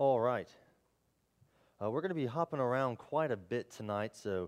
All right. We're going to be hopping around quite a bit tonight, so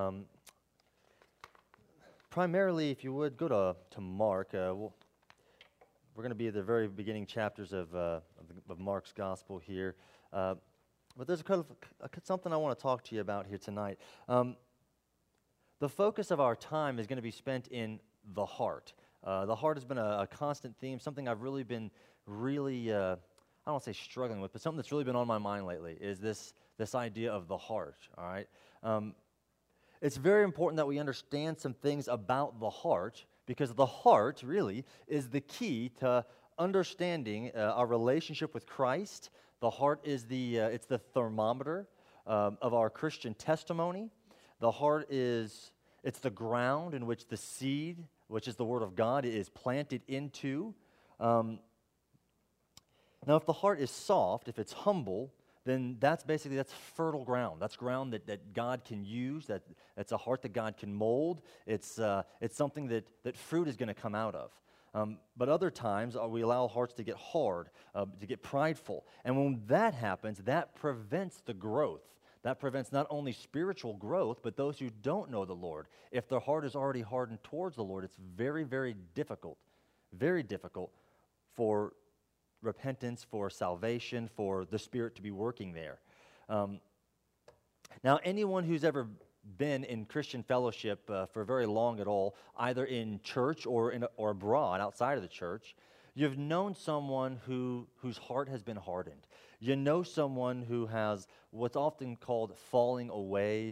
primarily, if you would, go to Mark. We're going to be at the very beginning chapters of Mark's Gospel here. But there's something I want to talk to you about here tonight. The focus of our time is going to be spent in the heart. The heart has been a constant theme, something I've really been I don't want to say struggling with, but something that's really been on my mind lately is this idea of the heart, all right? It's very important that we understand some things about the heart, because the heart really is the key to understanding our relationship with Christ. The heart is it's the thermometer of our Christian testimony. The heart it's the ground in which the seed, which is the Word of God, is planted into. Now, if the heart is soft, if it's humble, then that's fertile ground. That's ground that God can use. That's a heart that God can mold. It's something that fruit is going to come out of. But other times, we allow hearts to get hard, to get prideful. And when that happens, that prevents the growth. That prevents not only spiritual growth, but those who don't know the Lord. If their heart is already hardened towards the Lord, it's very, very difficult for repentance, for salvation, for the Spirit to be working there. Now, anyone who's ever been in Christian fellowship for very long at all, either in church or abroad, outside of the church, you've known someone whose heart has been hardened. You know someone who has what's often called falling away,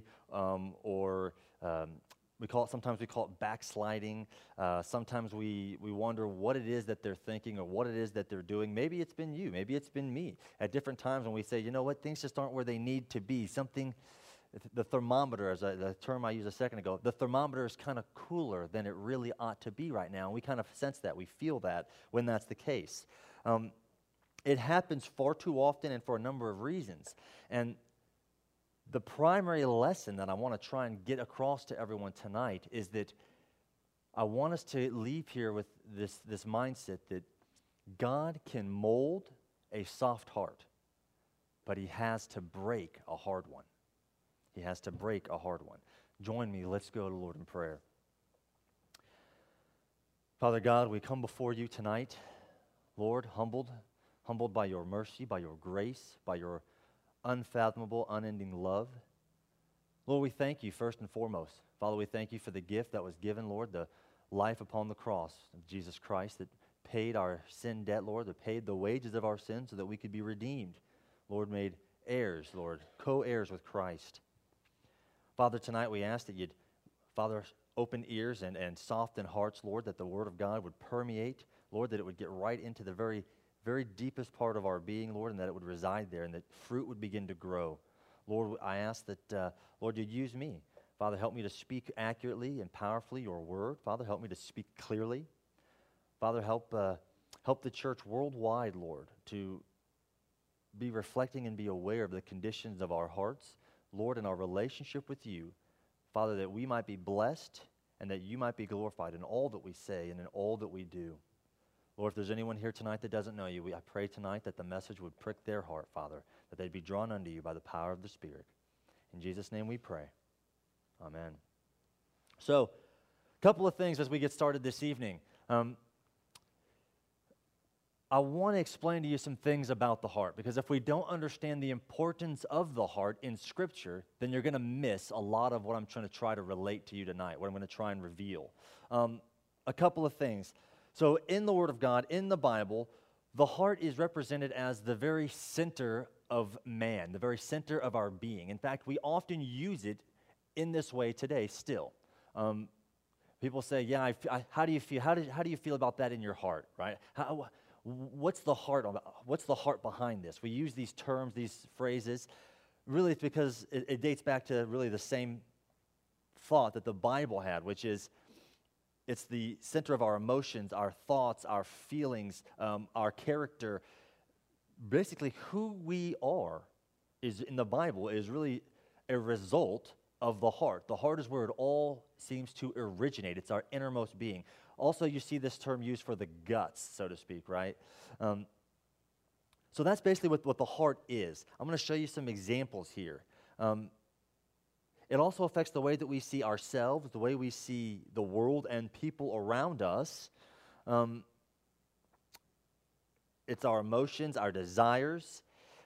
sometimes we call it backsliding. Sometimes we wonder what it is that they're thinking or what it is that they're doing. Maybe it's been you. Maybe it's been me. At different times when we say, you know what, things just aren't where they need to be. The thermometer, as the term I used a second ago, the thermometer is kind of cooler than it really ought to be right now. And we kind of sense that. We feel that when that's the case. It happens far too often and for a number of reasons. And the primary lesson that I want to try and get across to everyone tonight is that I want us to leave here with this mindset that God can mold a soft heart, but He has to break a hard one. He has to break a hard one. Join me. Let's go to the Lord in prayer. Father God, we come before you tonight, Lord, humbled by your mercy, by your grace, by your unfathomable, unending love. Lord, we thank you first and foremost. Father, we thank you for the gift that was given, Lord, the life upon the cross of Jesus Christ that paid our sin debt, Lord, that paid the wages of our sin so that we could be redeemed. Lord, made heirs, Lord, co-heirs with Christ. Father, tonight we ask that you'd, Father, open ears and soften hearts, Lord, that the Word of God would permeate, Lord, that it would get right into the very deepest part of our being, Lord, and that it would reside there and that fruit would begin to grow. Lord, I ask that, Lord, you'd use me. Father, help me to speak accurately and powerfully your word. Father, help me to speak clearly. Father, help the church worldwide, Lord, to be reflecting and be aware of the conditions of our hearts, Lord, in our relationship with you. Father, that we might be blessed and that you might be glorified in all that we say and in all that we do. Lord, if there's anyone here tonight that doesn't know you, I pray tonight that the message would prick their heart, Father, that they'd be drawn unto you by the power of the Spirit. In Jesus' name we pray. Amen. So, a couple of things as we get started this evening. I want to explain to you some things about the heart, because if we don't understand the importance of the heart in Scripture, then you're going to miss a lot of what I'm trying to relate to you tonight, what I'm going to try and reveal. A couple of things. So in the Word of God, in the Bible, the heart is represented as the very center of man, the very center of our being. In fact, we often use it in this way today still. People say, yeah, how do you feel? How do you feel about that in your heart, right? What's the heart behind this? We use these terms, these phrases. Really, it's because it dates back to really the same thought that the Bible had, which is it's the center of our emotions, our thoughts, our feelings, our character. Basically, who we are is in the Bible is really a result of the heart. The heart is where it all seems to originate. It's our innermost being. Also, you see this term used for the guts, so to speak, right? So that's basically what the heart is. I'm going to show you some examples here. It also affects the way that we see ourselves, the way we see the world and people around us. It's our emotions, our desires.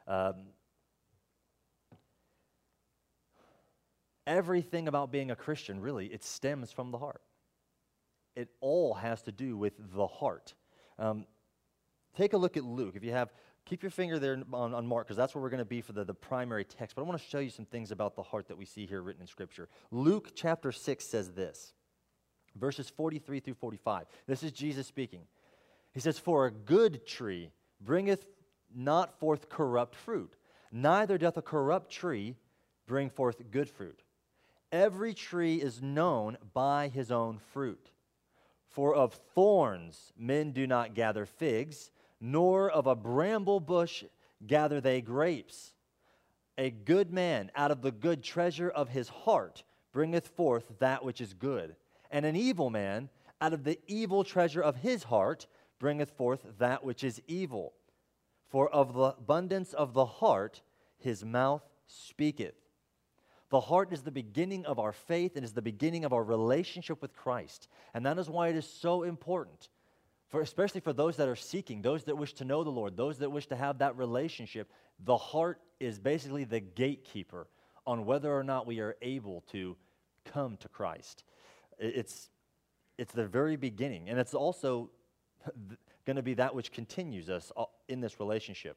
Everything about being a Christian, really, it stems from the heart. It all has to do with the heart. Take a look at Luke. If you have, keep your finger there on Mark, because that's where we're going to be for the primary text. But I want to show you some things about the heart that we see here written in Scripture. Luke chapter 6 says this, verses 43 through 45. This is Jesus speaking. He says, "For a good tree bringeth not forth corrupt fruit, neither doth a corrupt tree bring forth good fruit. Every tree is known by his own fruit. For of thorns men do not gather figs, nor of a bramble bush gather they grapes. A good man out of the good treasure of his heart bringeth forth that which is good, and an evil man out of the evil treasure of his heart bringeth forth that which is evil. For of the abundance of the heart his mouth speaketh." The heart is the beginning of our faith and is the beginning of our relationship with Christ. And that is why it is so important, especially for those that are seeking, those that wish to know the Lord, those that wish to have that relationship. The heart is basically the gatekeeper on whether or not we are able to come to Christ. It's the very beginning, and it's also going to be that which continues us in this relationship.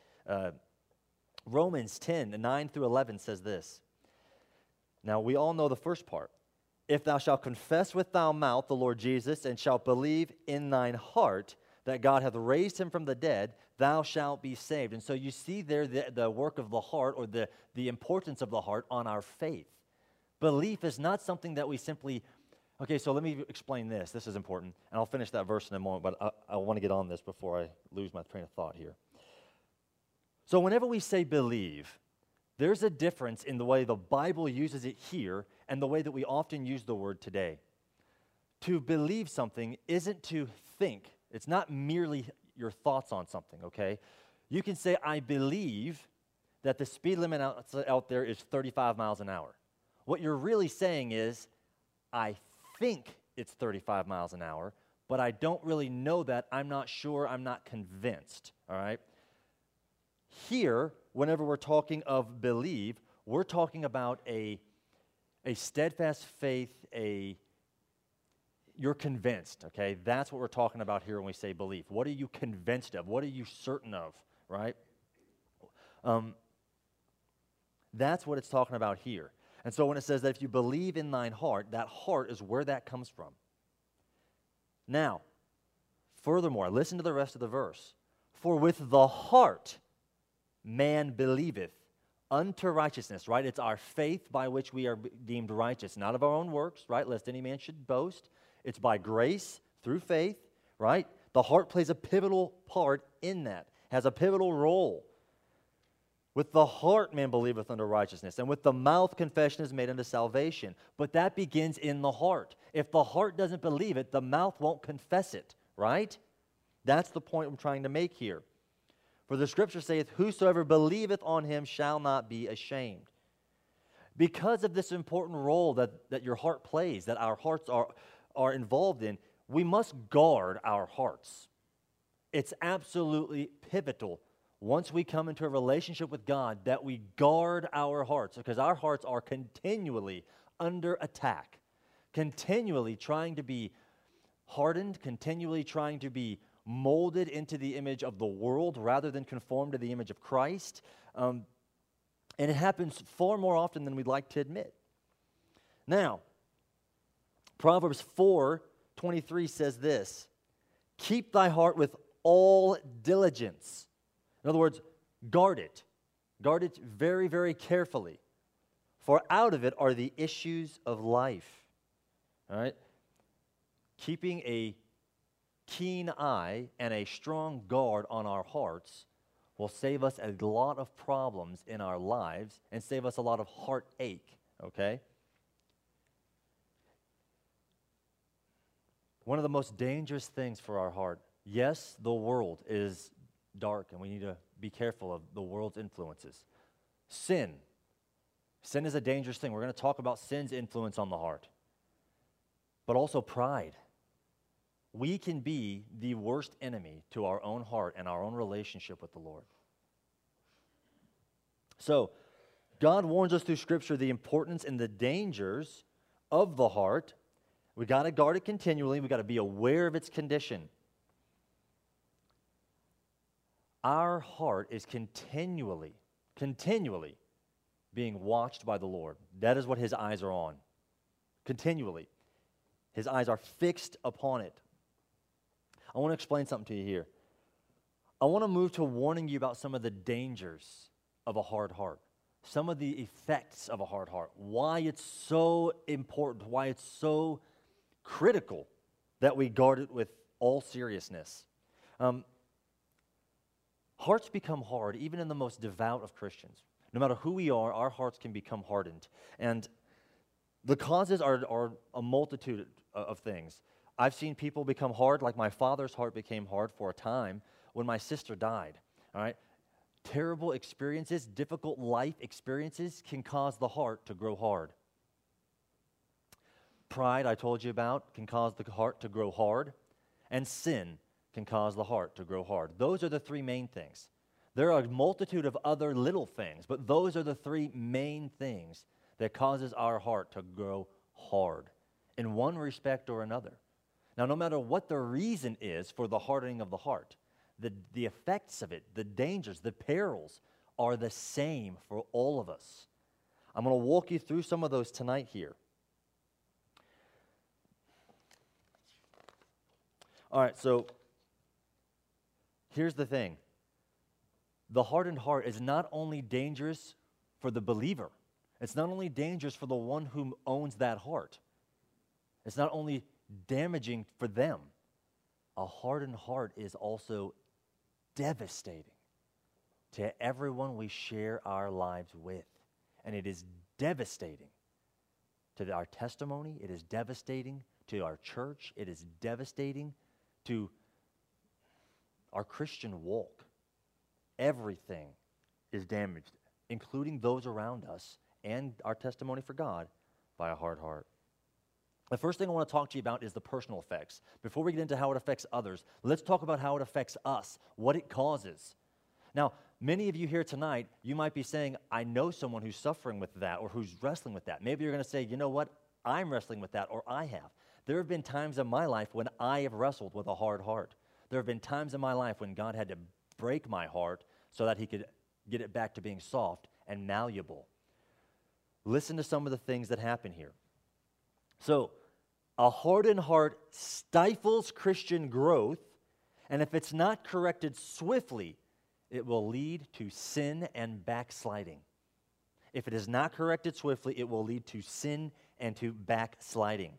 Romans 10, 9 through 11 says this. Now, we all know the first part. "If thou shalt confess with thy mouth the Lord Jesus, and shalt believe in thine heart that God hath raised him from the dead, thou shalt be saved." And so you see there the work of the heart, or the importance of the heart on our faith. Belief is not something that we simply... Okay, so let me explain this. This is important, and I'll finish that verse in a moment, but I want to get on this before I lose my train of thought here. So whenever we say believe, there's a difference in the way the Bible uses it here and the way that we often use the word today. To believe something isn't to think. It's not merely your thoughts on something, okay? You can say, "I believe that the speed limit out there is 35 miles an hour." What you're really saying is, "I think it's 35 miles an hour, but I don't really know that. I'm not sure. I'm not convinced," all right? Here, whenever we're talking of believe, we're talking about a steadfast faith, you're convinced, okay? That's what we're talking about here when we say belief. What are you convinced of? What are you certain of, right? That's what it's talking about here. And so when it says that if you believe in thine heart, that heart is where that comes from. Now, furthermore, listen to the rest of the verse. "For with the heart man believeth unto righteousness," right? It's our faith by which we are deemed righteous, not of our own works, right? Lest any man should boast. It's by grace through faith, right? The heart plays a pivotal part in that, has a pivotal role. "With the heart man believeth unto righteousness, and with the mouth confession is made unto salvation." But that begins in the heart. If the heart doesn't believe it, the mouth won't confess it, right? That's the point I'm trying to make here. "For the Scripture saith, whosoever believeth on him shall not be ashamed." Because of this important role that your heart plays, that our hearts are involved in, we must guard our hearts. It's absolutely pivotal once we come into a relationship with God that we guard our hearts, because our hearts are continually under attack, continually trying to be hardened, continually trying to be molded into the image of the world rather than conform to the image of Christ. And it happens far more often than we'd like to admit. Now, Proverbs 4:23 says this, "Keep thy heart with all diligence." In other words, guard it. Guard it very, very carefully. "For out of it are the issues of life." All right? Keeping a keen eye and a strong guard on our hearts will save us a lot of problems in our lives and save us a lot of heartache, okay? One of the most dangerous things for our heart, yes, the world is dark, and we need to be careful of the world's influences. Sin. Sin is a dangerous thing. We're going to talk about sin's influence on the heart. But also pride. We can be the worst enemy to our own heart and our own relationship with the Lord. So, God warns us through Scripture the importance and the dangers of the heart. We got to guard it continually. We got to be aware of its condition. Our heart is continually being watched by the Lord. That is what His eyes are on. Continually. His eyes are fixed upon it. I want to explain something to you here. I want to move to warning you about some of the dangers of a hard heart. Some of the effects of a hard heart. Why it's so important. Why it's so critical that we guard it with all seriousness. Hearts become hard even in the most devout of Christians. No matter who we are, our hearts can become hardened. And the causes are a multitude of things. I've seen people become hard, like my father's heart became hard for a time when my sister died. All right? Terrible experiences, difficult life experiences can cause the heart to grow hard. Pride, I told you about, can cause the heart to grow hard. And sin can cause the heart to grow hard. Those are the three main things. There are a multitude of other little things, but those are the three main things that causes our heart to grow hard in one respect or another. Now, no matter what the reason is for the hardening of the heart, the effects of it, the dangers, the perils are the same for all of us. I'm going to walk you through some of those tonight here. All right, so here's the thing. The hardened heart is not only dangerous for the believer, it's not only dangerous for the one who owns that heart. It's not only damaging for them. A hardened heart is also devastating to everyone we share our lives with. And it is devastating to our testimony. It is devastating to our church. It is devastating to our Christian walk. Everything is damaged, including those around us and our testimony for God by a hard heart. The first thing I want to talk to you about is the personal effects. Before we get into how it affects others, let's talk about how it affects us, what it causes. Now, many of you here tonight, you might be saying, I know someone who's suffering with that or who's wrestling with that. Maybe you're going to say, you know what, I'm wrestling with that, or I have. There have been times in my life when I have wrestled with a hard heart. There have been times in my life when God had to break my heart so that He could get it back to being soft and malleable. Listen to some of the things that happen here. So, a hardened heart stifles Christian growth, and if it's not corrected swiftly, it will lead to sin and backsliding. If it is not corrected swiftly, it will lead to sin and to backsliding.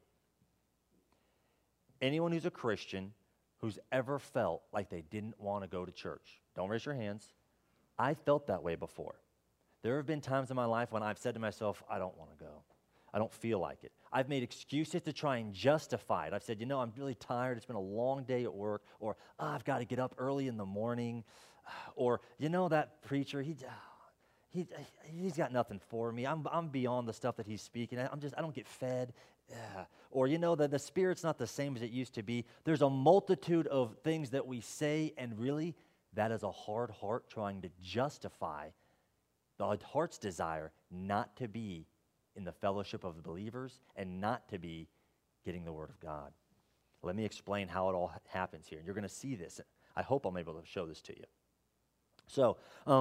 Anyone who's a Christian who's ever felt like they didn't want to go to church, don't raise your hands. I felt that way before. There have been times in my life when I've said to myself, I don't want to go. I don't feel like it. I've made excuses to try and justify it. I've said, I'm really tired. It's been a long day at work. Or, I've got to get up early in the morning. Or, that preacher, he's got nothing for me. I'm beyond the stuff that he's speaking. I don't get fed. Or, the Spirit's not the same as it used to be. There's a multitude of things that we say, and really, that is a hard heart trying to justify the heart's desire not to be in the fellowship of the believers and not to be getting the Word of God. Let me explain how it all happens here. And you're going to see this. I hope I'm able to show this to you. So,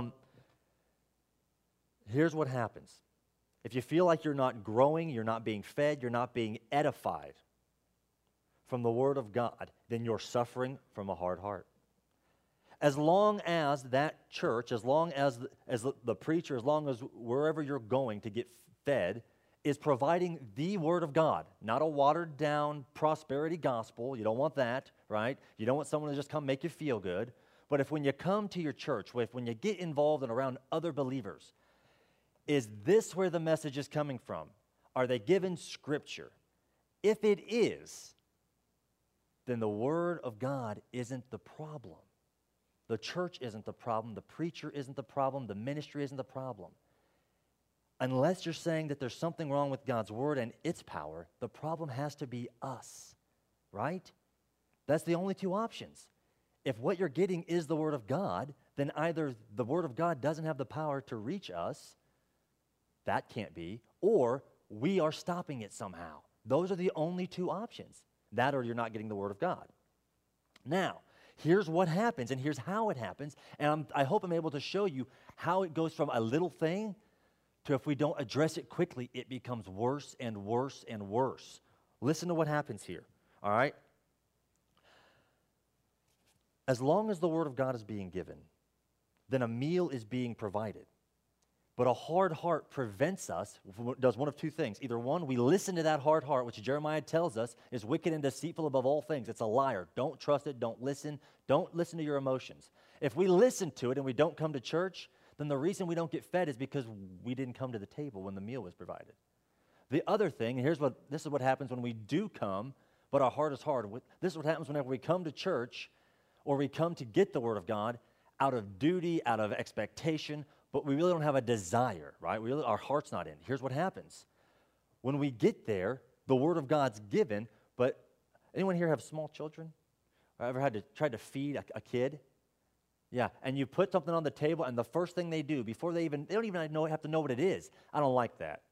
here's what happens. If you feel like you're not growing, you're not being fed, you're not being edified from the Word of God, then you're suffering from a hard heart. As long as that church, as long as the preacher, as long as wherever you're going to get fed is providing the Word of God, not a watered-down prosperity gospel. You don't want that, right? You don't want someone to just come make you feel good. But if when you come to your church, when you get involved and around other believers, is this where the message is coming from? Are they given Scripture? If it is, then the Word of God isn't the problem. The church isn't the problem. The preacher isn't the problem. The ministry isn't the problem. Unless you're saying that there's something wrong with God's word and its power, the problem has to be us, right? That's the only two options. If what you're getting is the word of God, then either the word of God doesn't have the power to reach us, that can't be, or we are stopping it somehow. Those are the only two options. That or you're not getting the word of God. Now, here's what happens, and here's how it happens, and I hope I'm able to show you how it goes from a little thing to, if we don't address it quickly, it becomes worse and worse and worse. Listen to what happens here, all right? As long as the word of God is being given, then a meal is being provided. But a hard heart prevents us, does one of two things. Either one, we listen to that hard heart, which Jeremiah tells us is wicked and deceitful above all things. It's a liar. Don't trust it. Don't listen to your emotions. If we listen to it and we don't come to church, then the reason we don't get fed is because we didn't come to the table when the meal was provided. The other thing, and this is what happens when we do come, but our heart is hard. This is what happens whenever we come to church or we come to get the word of God out of duty, out of expectation, but we really don't have a desire, right? Our heart's not in. Here's what happens. When we get there, the word of God's given, but anyone here have small children? Or ever tried to feed a kid? Yeah, and you put something on the table, and the first thing they do, before they don't even have to know what it is. I don't like that.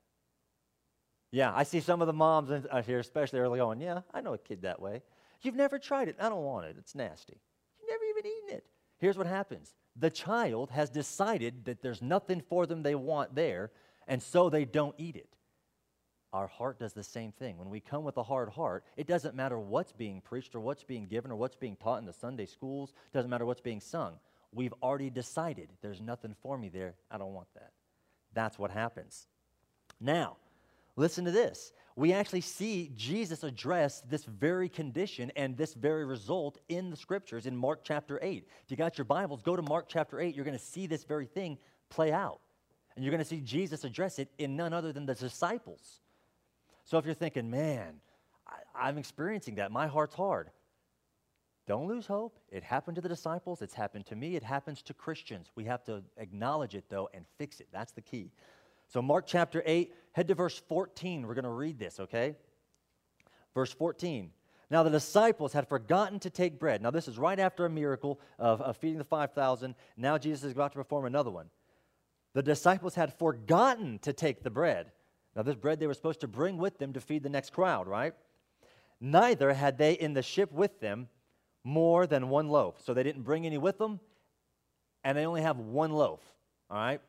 Yeah, I see some of the moms here, especially early on. Yeah, I know a kid that way. You've never tried it. I don't want it. It's nasty. You've never even eaten it. Here's what happens. The child has decided that there's nothing for them they want there, and so they don't eat it. Our heart does the same thing. When we come with a hard heart, it doesn't matter what's being preached or what's being given or what's being taught in the Sunday schools. It doesn't matter what's being sung. We've already decided there's nothing for me there. I don't want that. That's what happens. Now, listen to this. We actually see Jesus address this very condition and this very result in the Scriptures in Mark chapter 8. If you got your Bibles, go to Mark chapter 8. You're going to see this very thing play out. And you're going to see Jesus address it in none other than the disciples. So if you're thinking, man, I'm experiencing that. My heart's hard. Don't lose hope. It happened to the disciples. It's happened to me. It happens to Christians. We have to acknowledge it, though, and fix it. That's the key. So Mark chapter 8, head to verse 14. We're going to read this, okay? Verse 14. Now the disciples had forgotten to take bread. Now this is right after a miracle of feeding the 5,000. Now Jesus is about to perform another one. The disciples had forgotten to take the bread. Now this bread they were supposed to bring with them to feed the next crowd, right? Neither had they in the ship with them more than one loaf. So they didn't bring any with them, and they only have one loaf, all right?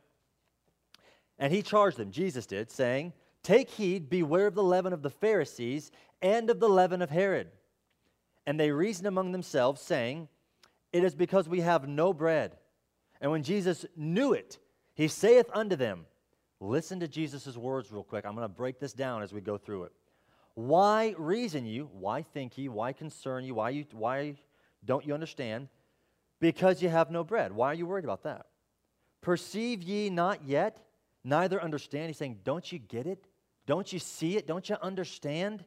And he charged them, Jesus did, saying, "Take heed, beware of the leaven of the Pharisees and of the leaven of Herod." And they reasoned among themselves, saying, "It is because we have no bread." And when Jesus knew it, he saith unto them, listen to Jesus' words real quick. I'm going to break this down as we go through it. Why reason you? Why think ye? Why concern you? Why don't you understand? Because you have no bread. Why are you worried about that? Perceive ye not yet, neither understand. He's saying, don't you get it? Don't you see it? Don't you understand?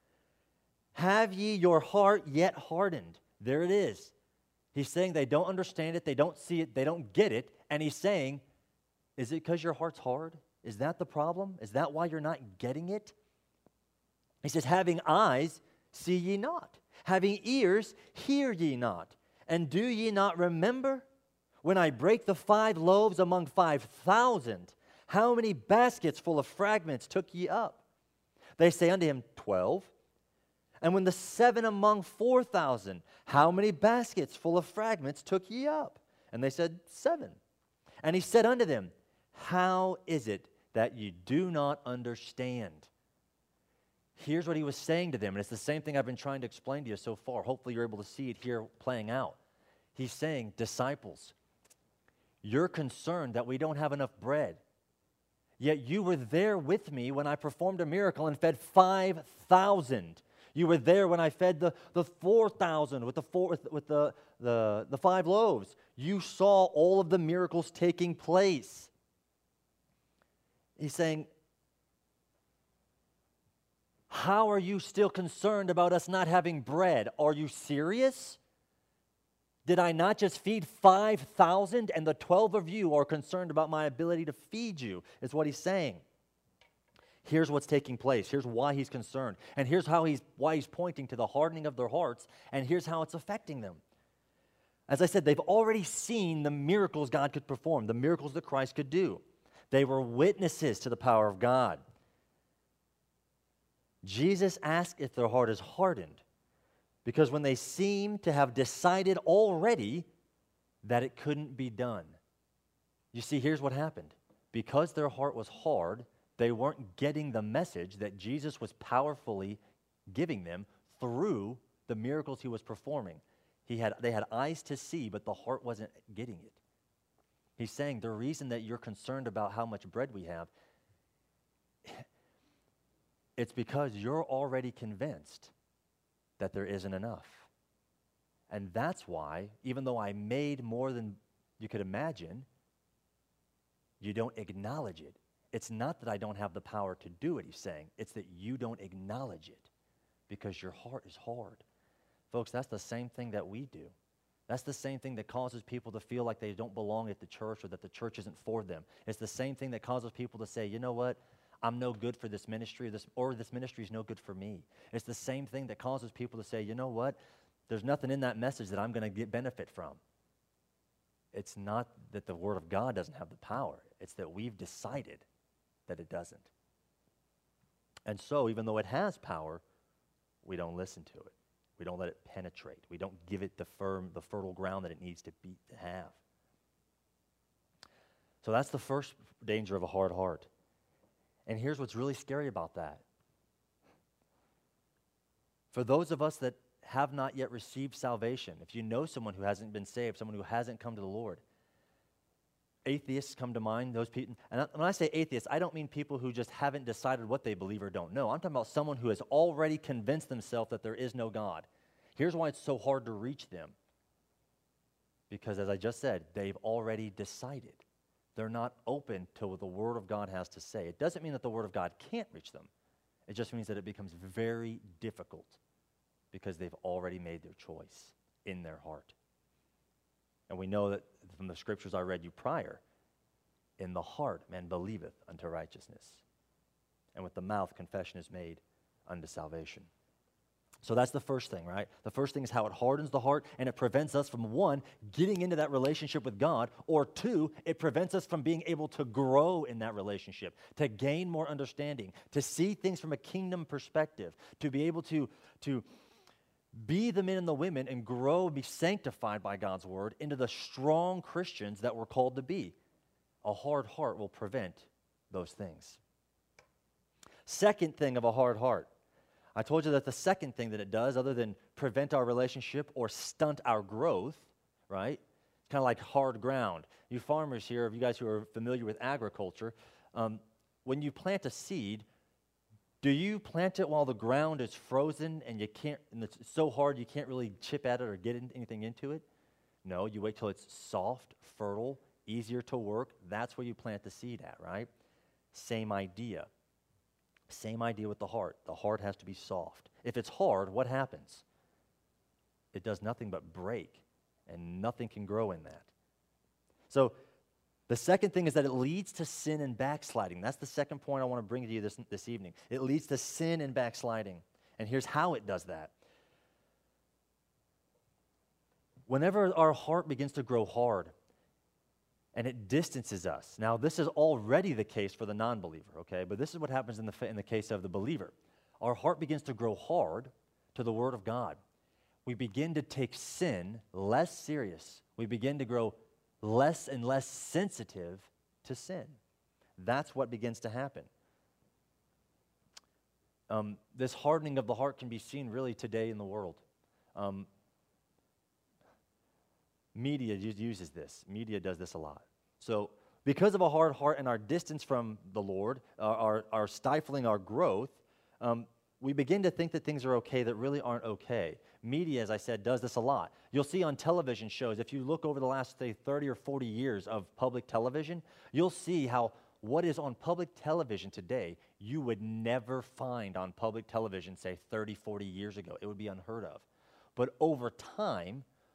Have ye your heart yet hardened? There it is. He's saying they don't understand it, they don't see it, they don't get it, and he's saying, is it because your heart's hard? Is that the problem? Is that why you're not getting it? He says, having eyes, see ye not. Having ears, hear ye not. And do ye not remember when I break the 5 loaves among 5,000, how many baskets full of fragments took ye up? They say unto him, 12. And when the 7 among 4,000, how many baskets full of fragments took ye up? And they said, 7. And he said unto them, how is it that ye do not understand? Here's what he was saying to them, and it's the same thing I've been trying to explain to you so far. Hopefully you're able to see it here playing out. He's saying, disciples, you're concerned that we don't have enough bread. Yet you were there with me when I performed a miracle and fed 5,000. You were there when I fed the 4,000 with the 5 loaves. You saw all of the miracles taking place. He's saying, how are you still concerned about us not having bread? Are you serious? Did I not just feed 5,000 and the 12 of you are concerned about my ability to feed you, is what he's saying. Here's what's taking place. Here's why he's concerned. And here's why he's pointing to the hardening of their hearts, and here's how it's affecting them. As I said, they've already seen the miracles God could perform, the miracles that Christ could do. They were witnesses to the power of God. Jesus asked if their heart is hardened, because when they seem to have decided already that it couldn't be done. You see, here's what happened. Because their heart was hard, they weren't getting the message that Jesus was powerfully giving them through the miracles he was performing. They had eyes to see, but the heart wasn't getting it. He's saying the reason that you're concerned about how much bread we have, it's because you're already convinced that there isn't enough. And that's why, even though I made more than you could imagine, you don't acknowledge it. It's not that I don't have the power to do it, he's saying. It's that you don't acknowledge it because your heart is hard. Folks, that's the same thing that we do. That's the same thing that causes people to feel like they don't belong at the church or that the church isn't for them. It's the same thing that causes people to say, you know what, I'm no good for this ministry, or this ministry is no good for me. It's the same thing that causes people to say, you know what, there's nothing in that message that I'm going to get benefit from. It's not that the Word of God doesn't have the power. It's that we've decided that it doesn't. And so, even though it has power, we don't listen to it. We don't let it penetrate. We don't give it the fertile ground that it needs to have. So that's the first danger of a hard heart. And here's what's really scary about that. For those of us that have not yet received salvation, if you know someone who hasn't been saved, someone who hasn't come to the Lord, atheists come to mind, those people. And when I say atheists, I don't mean people who just haven't decided what they believe or don't know. I'm talking about someone who has already convinced themselves that there is no God. Here's why it's so hard to reach them. Because as I just said, they've already decided. They're not open to what the Word of God has to say. It doesn't mean that the Word of God can't reach them. It just means that it becomes very difficult because they've already made their choice in their heart. And we know that from the scriptures I read you prior, in the heart man believeth unto righteousness, and with the mouth confession is made unto salvation. So that's the first thing, right? The first thing is how it hardens the heart, and it prevents us from, one, getting into that relationship with God, or two, it prevents us from being able to grow in that relationship, to gain more understanding, to see things from a kingdom perspective, to be able to be the men and the women and grow and be sanctified by God's word into the strong Christians that we're called to be. A hard heart will prevent those things. Second thing of a hard heart. I told you that the second thing that it does, other than prevent our relationship or stunt our growth, right? It's kind of like hard ground. You farmers here, you guys who are familiar with agriculture, when you plant a seed, do you plant it while the ground is frozen and it's so hard you can't really chip at it or get anything into it? No, you wait till it's soft, fertile, easier to work. That's where you plant the seed at, right? Same idea. Same idea with the heart. The heart has to be soft. If it's hard, what happens? It does nothing but break, and nothing can grow in that. So the second thing is that it leads to sin and backsliding. That's the second point I want to bring to you this evening. It leads to sin and backsliding. And here's how it does that. Whenever our heart begins to grow hard and it distances us. Now, this is already the case for the non-believer, okay? But this is what happens in the case of the believer. Our heart begins to grow hard to the Word of God. We begin to take sin less serious. We begin to grow less and less sensitive to sin. That's what begins to happen. This hardening of the heart can be seen really today in the world. Media uses this. Media does this a lot. So because of a hard heart and our distance from the Lord, our stifling our growth, we begin to think that things are okay that really aren't okay. Media, as I said, does this a lot. You'll see on television shows, if you look over the last, say, 30 or 40 years of public television, you'll see how what is on public television today, you would never find on public television, say, 30, 40 years ago. It would be unheard of. But over time,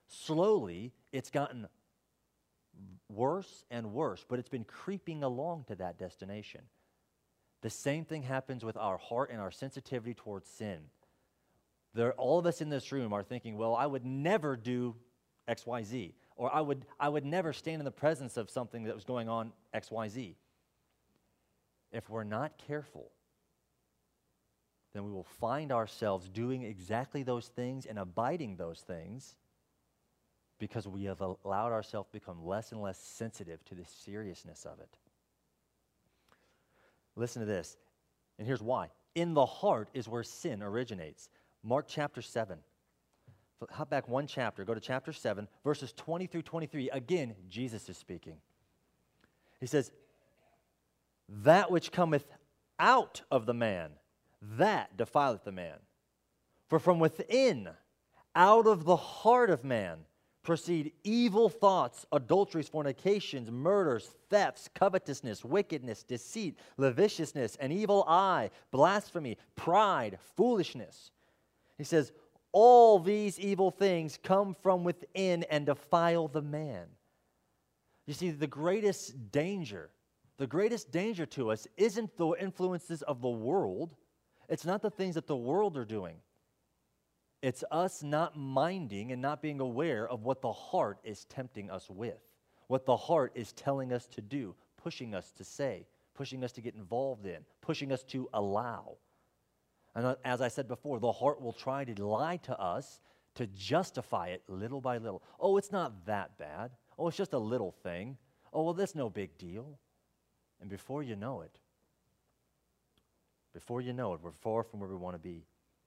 Slowly, it's gotten worse and worse, but it's been creeping along to that destination. The same thing happens with our heart and our sensitivity towards sin. All of us in this room are thinking, well, I would never do X, Y, Z, or I would never stand in the presence of something that was going on X, Y, Z. If we're not careful, then we will find ourselves doing exactly those things and abiding those things because we have allowed ourselves to become less and less sensitive to the seriousness of it. Listen to this, and here's why. In the heart is where sin originates. Mark chapter 7. Hop back one chapter, go to chapter 7, verses 20 through 23. Again, Jesus is speaking. He says, that which cometh out of the man, that defileth the man. For from within, out of the heart of man, proceed evil thoughts, adulteries, fornications, murders, thefts, covetousness, wickedness, deceit, lasciviousness, an evil eye, blasphemy, pride, foolishness. He says, all these evil things come from within and defile the man. You see, the greatest danger to us isn't the influences of the world. It's not the things that the world are doing. It's us not minding and not being aware of what the heart is tempting us with, what the heart is telling us to do, pushing us to say, pushing us to get involved in, pushing us to allow. And as I said before, the heart will try to lie to us to justify it little by little. Oh, it's not that bad. Oh, it's just a little thing. Oh, well, that's no big deal. And before you know it, we're far from where we want to be.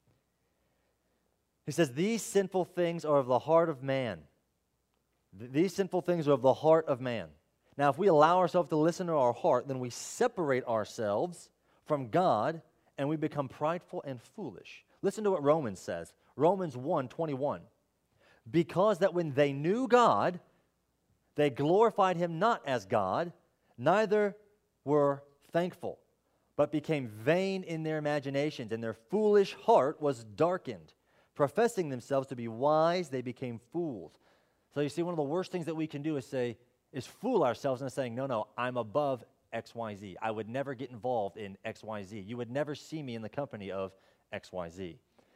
He says, these sinful things are of the heart of man. These sinful things are of the heart of man. Now, if we allow ourselves to listen to our heart, then we separate ourselves from God and we become prideful and foolish. Listen to what Romans says. Romans 1:21. Because that when they knew God, they glorified him not as God, neither were thankful, but became vain in their imaginations, and their foolish heart was darkened. Professing themselves to be wise, they became fools. So you see, one of the worst things that we can do is fool ourselves into saying, no, I'm above X, Y, Z. I would never get involved in X, Y, Z. You would never see me in the company of X, Y, Z.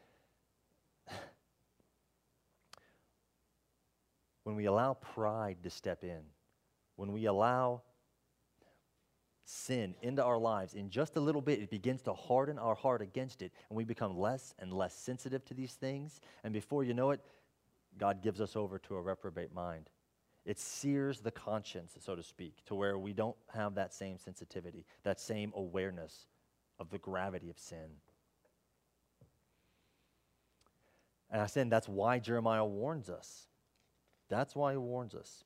When we allow pride to step in, when we allow sin into our lives in just a little bit, it begins to harden our heart against it, and we become less and less sensitive to these things, and before you know it, God gives us over to a reprobate mind. It sears the conscience, so to speak, to where we don't have that same sensitivity, that same awareness of the gravity of sin. And I said that's why Jeremiah warns us. That's why he warns us.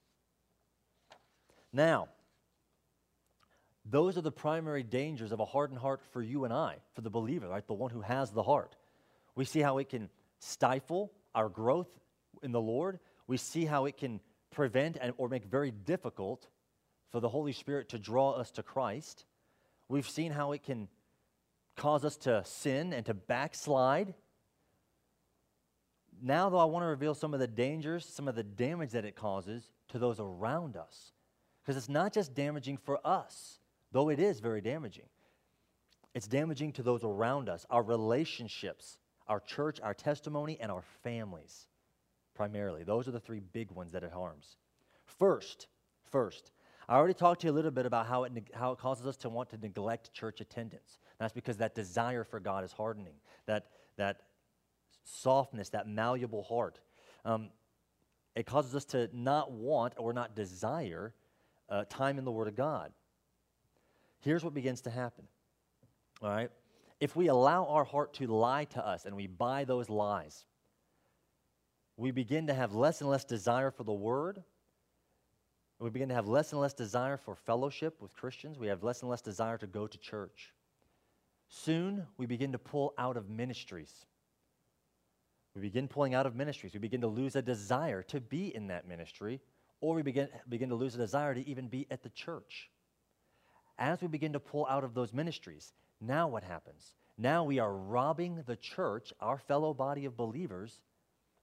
Now, those are the primary dangers of a hardened heart for you and I, for the believer, right? The one who has the heart. We see how it can stifle our growth in the Lord. We see how it can prevent or make very difficult for the Holy Spirit to draw us to Christ. We've seen how it can cause us to sin and to backslide. Now, though, I want to reveal some of the dangers, some of the damage that it causes to those around us. Because it's not just damaging for us, though it is very damaging. It's damaging to those around us, our relationships, our church, our testimony, and our families, primarily. Those are the three big ones that it harms. First, I already talked to you a little bit about how it causes us to want to neglect church attendance. That's because that desire for God is hardening, that softness, that malleable heart. It causes us to not want or not desire time in the Word of God. Here's what begins to happen, all right? If we allow our heart to lie to us and we buy those lies, we begin to have less and less desire for the Word. We begin to have less and less desire for fellowship with Christians. We have less and less desire to go to church. Soon, we begin to pull out of ministries. We begin pulling out of ministries. We begin to lose a desire to be in that ministry, or we begin to lose a desire to even be at the church. As we begin to pull out of those ministries, now what happens? Now we are robbing the church, our fellow body of believers,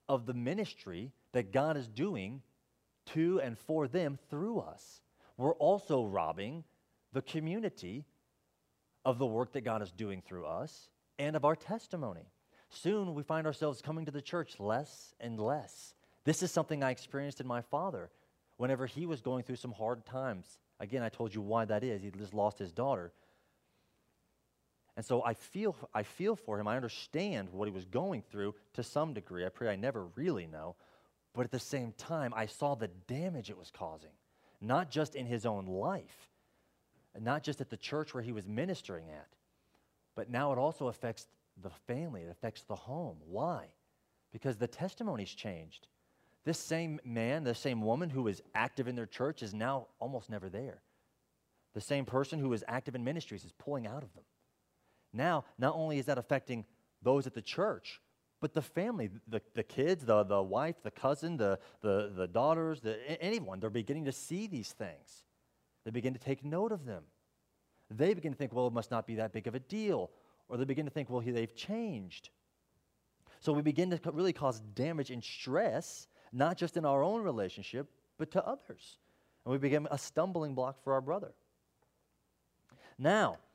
of the ministry that God is doing to and for them through us. We're also robbing the community of the work that God is doing through us and of our testimony. Soon we find ourselves coming to the church less and less. This is something I experienced in my father whenever he was going through some hard times. Again, I told you why that is. He just lost his daughter. And so I feel for him. I understand what he was going through to some degree. I pray I never really know. But at the same time, I saw the damage it was causing, not just in his own life, and not just at the church where he was ministering at, but now it also affects the family. It affects the home. Why? Because the testimony's changed. This same man, the same woman who was active in their church is now almost never there. The same person who was active in ministries is pulling out of them. Now, not only is that affecting those at the church, but the family, the kids, the wife, the cousin, the daughters, anyone, they're beginning to see these things. They begin to take note of them. They begin to think, well, it must not be that big of a deal. Or they begin to think, well, they've changed. So we begin to really cause damage and stress, not just in our own relationship, but to others. And we become a stumbling block for our brother. Now,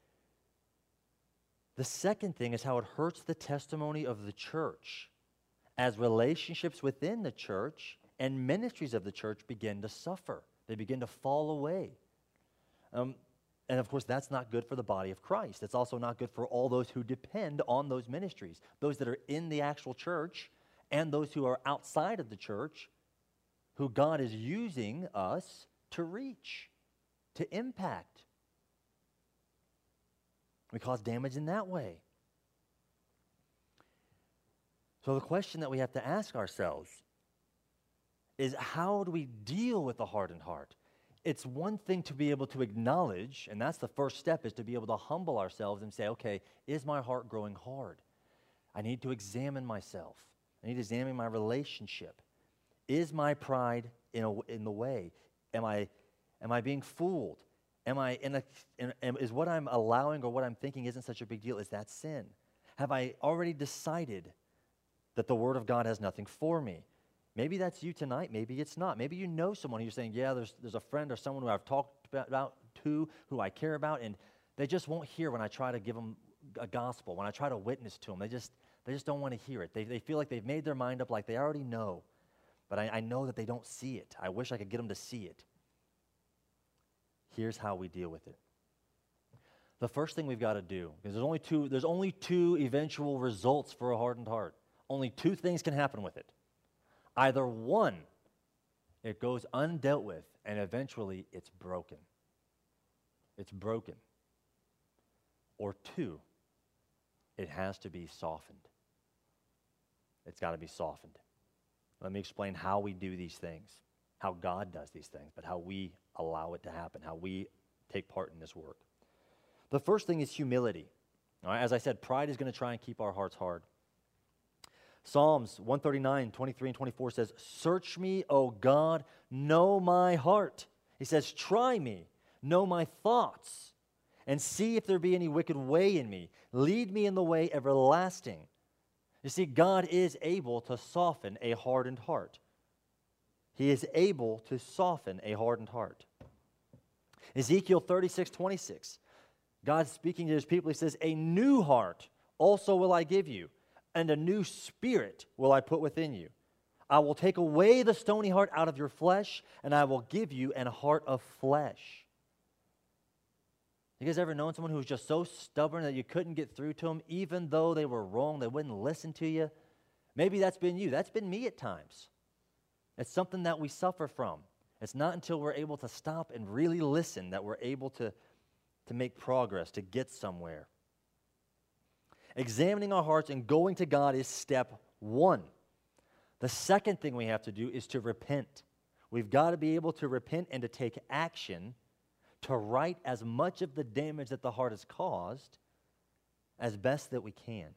the second thing is how it hurts the testimony of the church as relationships within the church and ministries of the church begin to suffer. They begin to fall away. And of course, that's not good for the body of Christ. It's also not good for all those who depend on those ministries, those that are in the actual church and those who are outside of the church, who God is using us to reach, to impact. We cause damage in that way. So the question that we have to ask ourselves is, how do we deal with the hardened heart? It's one thing to be able to acknowledge, and that's the first step, is to be able to humble ourselves and say, okay, is my heart growing hard? I need to examine myself. I need to examine my relationship. Is my pride in the way? Am I being fooled? Is what I'm allowing or what I'm thinking isn't such a big deal? Is that sin? Have I already decided that the Word of God has nothing for me? Maybe that's you tonight. Maybe it's not. Maybe you know someone who's saying, yeah, there's a friend or someone who I've talked about to, who I care about, and they just won't hear when I try to give them a gospel, when I try to witness to them. They just don't want to hear it. They feel like they've made their mind up, like they already know. But I know that they don't see it. I wish I could get them to see it. Here's how we deal with it. The first thing we've got to do, because there's only two eventual results for a hardened heart. Only two things can happen with it. Either one, it goes undealt with, and eventually it's broken. It's broken. Or two, it has to be softened. It's got to be softened. Let me explain how we do these things, how God does these things, but how we allow it to happen, how we take part in this work. The first thing is humility. All right, as I said, pride is going to try and keep our hearts hard. Psalms 139, 23 and 24 says, "Search me, O God, know my heart." He says, "Try me, know my thoughts, and see if there be any wicked way in me. Lead me in the way everlasting." You see, God is able to soften a hardened heart. He is able to soften a hardened heart. Ezekiel 36, 26, God speaking to his people, he says, "A new heart also will I give you, and a new spirit will I put within you. I will take away the stony heart out of your flesh, and I will give you an heart of flesh." You guys ever known someone who was just so stubborn that you couldn't get through to them, even though they were wrong, they wouldn't listen to you? Maybe that's been you. That's been me at times. It's something that we suffer from. It's not until we're able to stop and really listen that we're able to make progress, to get somewhere. Examining our hearts and going to God is step one. The second thing we have to do is to repent. We've got to be able to repent and to take action to right as much of the damage that the heart has caused as best that we can.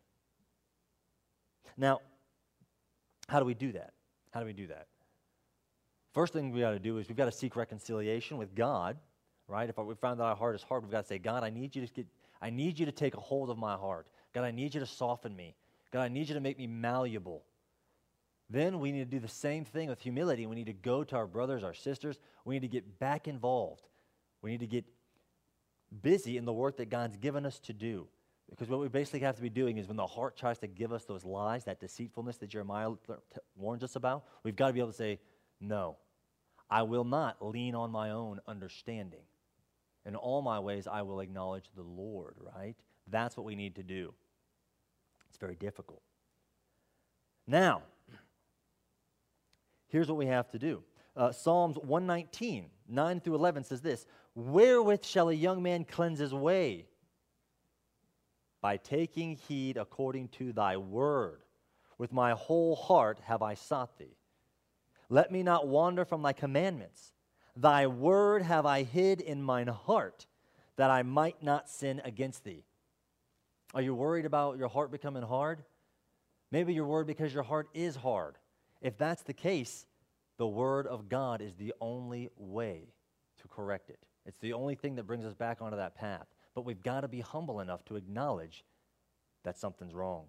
Now, how do we do that? How do we do that? First thing we got to do is we've got to seek reconciliation with God, right? If we found that our heart is hard, we've got to say, God, I need you to take a hold of my heart. God, I need you to soften me. God, I need you to make me malleable. Then we need to do the same thing with humility. We need to go to our brothers, our sisters. We need to get back involved. We need to get busy in the work that God's given us to do. Because what we basically have to be doing is when the heart tries to give us those lies, that deceitfulness that Jeremiah warns us about, we've got to be able to say, no, I will not lean on my own understanding. In all my ways, I will acknowledge the Lord, right? That's what we need to do. It's very difficult. Now, here's what we have to do. Psalms 119, 9 through 11 says this, wherewith shall a young man cleanse his way? By taking heed according to thy word. With my whole heart have I sought thee. Let me not wander from thy commandments. Thy word have I hid in mine heart, that I might not sin against thee. Are you worried about your heart becoming hard? Maybe you're worried because your heart is hard. If that's the case, the word of God is the only way to correct it. It's the only thing that brings us back onto that path. But we've got to be humble enough to acknowledge that something's wrong.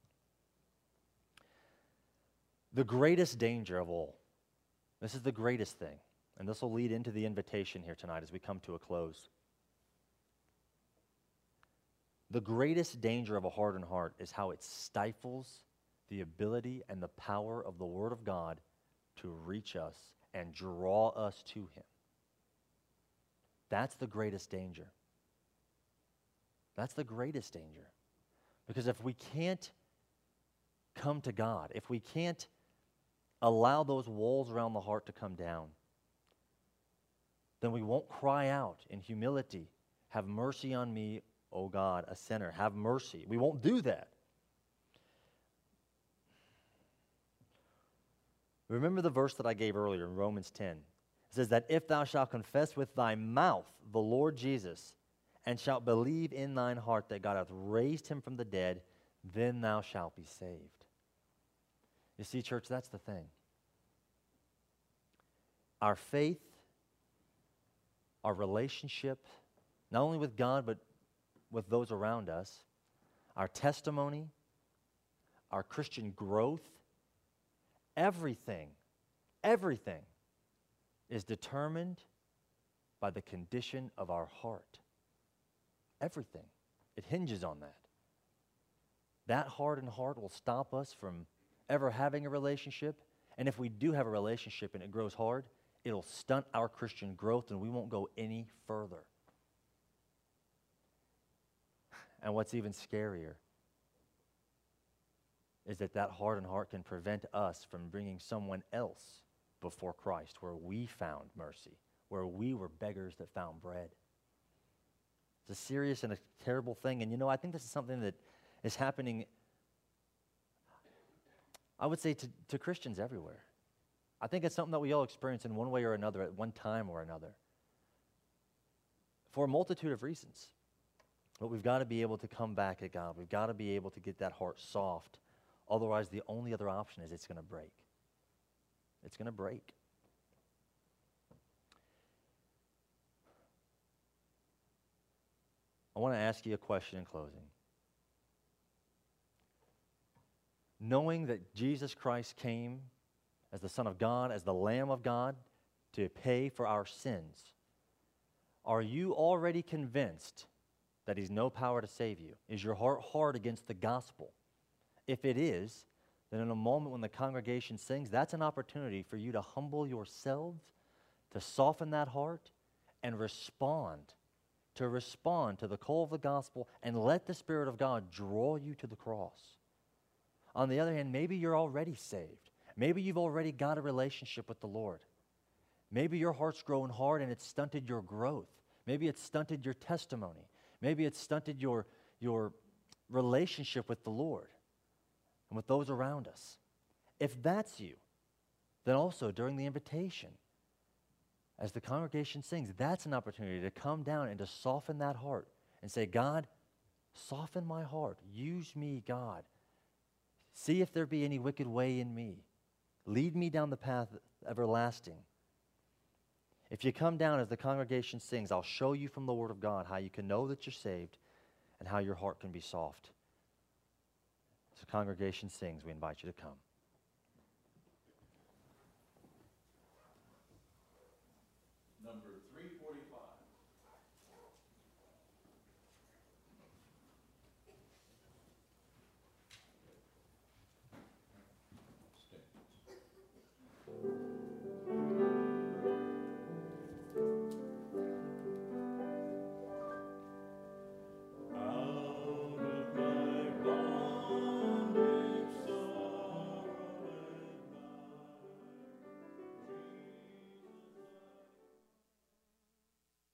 The greatest danger of all, this is the greatest thing, and this will lead into the invitation here tonight as we come to a close. The greatest danger of a hardened heart is how it stifles the ability and the power of the Word of God to reach us and draw us to Him. That's the greatest danger. That's the greatest danger. Because if we can't come to God, if we can't allow those walls around the heart to come down, then we won't cry out in humility, have mercy on me, O God, a sinner, have mercy. We won't do that. Remember the verse that I gave earlier in Romans 10. It says that if thou shalt confess with thy mouth the Lord Jesus, and shalt believe in thine heart that God hath raised him from the dead, then thou shalt be saved. You see, church, that's the thing. Our faith, our relationship, not only with God, but with those around us, our testimony, our Christian growth, everything is determined by the condition of our heart. Everything. It hinges on that. That hardened heart will stop us from ever having a relationship. And if we do have a relationship and it grows hard, it'll stunt our Christian growth and we won't go any further. And what's even scarier is that that hardened heart can prevent us from bringing someone else before Christ where we found mercy, where we were beggars that found bread. It's a serious and a terrible thing. And I think this is something that is happening, I would say, to Christians everywhere. I think it's something that we all experience in one way or another at one time or another for a multitude of reasons. But we've got to be able to come back at God. We've got to be able to get that heart soft. Otherwise, the only other option is it's going to break. It's going to break. I want to ask you a question in closing. Knowing that Jesus Christ came as the Son of God, as the Lamb of God, to pay for our sins, are you already convinced that He's no power to save you? Is your heart hard against the gospel? If it is, then in a moment when the congregation sings, that's an opportunity for you to humble yourselves, to soften that heart, and respond to the call of the gospel and let the Spirit of God draw you to the cross. On the other hand, maybe you're already saved. Maybe you've already got a relationship with the Lord. Maybe your heart's grown hard and it's stunted your growth. Maybe it's stunted your testimony. Maybe it's stunted your relationship with the Lord and with those around us. If that's you, then also during the invitation, as the congregation sings, that's an opportunity to come down and to soften that heart and say, God, soften my heart. Use me, God. See if there be any wicked way in me. Lead me down the path everlasting. If you come down as the congregation sings, I'll show you from the Word of God how you can know that you're saved and how your heart can be soft. As the congregation sings, we invite you to come. number 314.